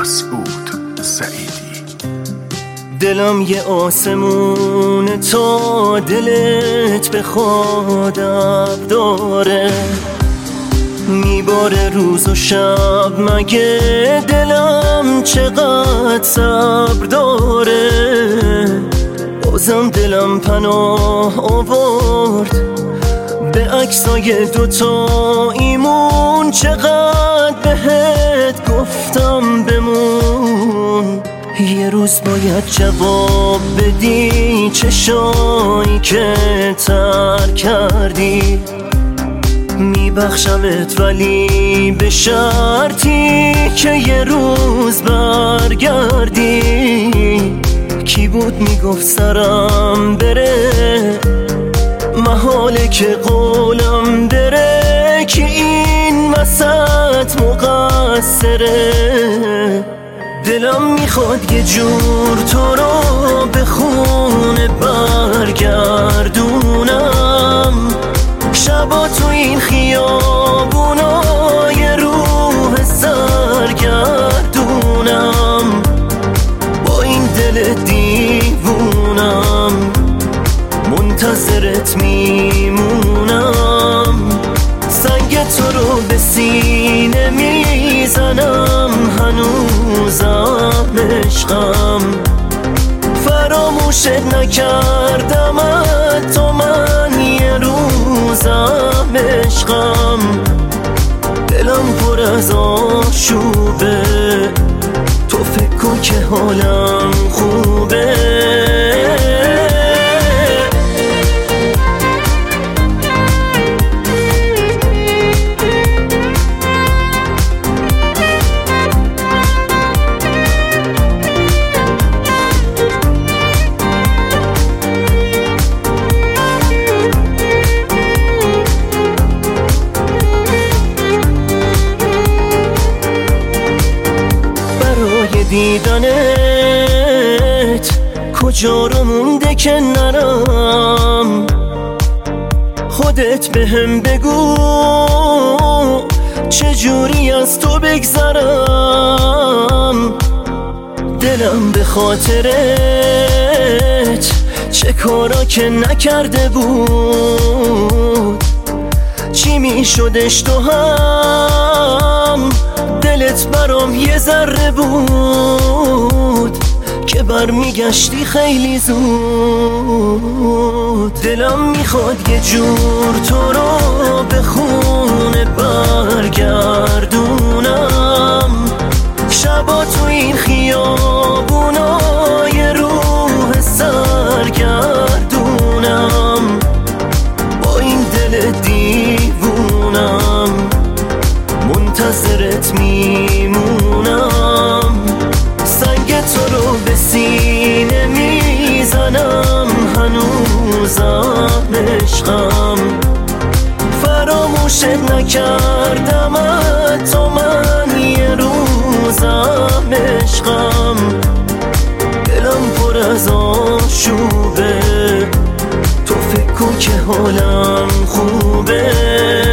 مسعود سعیدی. دلم یه آسمون تا دلت به خودم داره، میباره روز و شب، مگه دلم چقدر صبر داره. بازم دلم پناه آورد به عکسای دوتا ایمون، چقدر بهت گفتم بمون. یه روز باید جواب بدی چشایی که تر کردی، میبخشمت ولی به شرطی که یه روز برگردی. کی بود میگفت سرم بره، محاله که قولم بره، که این وسط مقصره. دلم میخواد یه جور تو رو به خونه برگردونم، شبا تو این خیابونا یه روح سرگردونم. با این دل دیوونم منتظرت میمونم، سنگ تو رو به سینه میزنم، هنوزم عشقم. فراموشت نکردم تو من یه روزم عشقم. دلم پر از آشوبه، تو فکر کن که حالم خوبه. دیدنت کجا رو مونده که نرم، خودت بهم بگو چجوری از تو بگذرم. دلم به خاطرت چه کارا که نکرده بود، چی میشدش تو هم دلت برام یه ذره بود، که برمیگشتی خیلی زود. دلم میخواد یه جور تو رو به خونه برگردونم، شبا تو این خیابونا یه روح سرگردونم. با این دل دیوونم منتظرت میمونم، سنگ تو رو به سینه میزنم، هنوزم عشقم. فراموشت نکردم تو من یه روزم عشقم. دلم پر از آشوبه، تو فکر کن که حالم خوبه.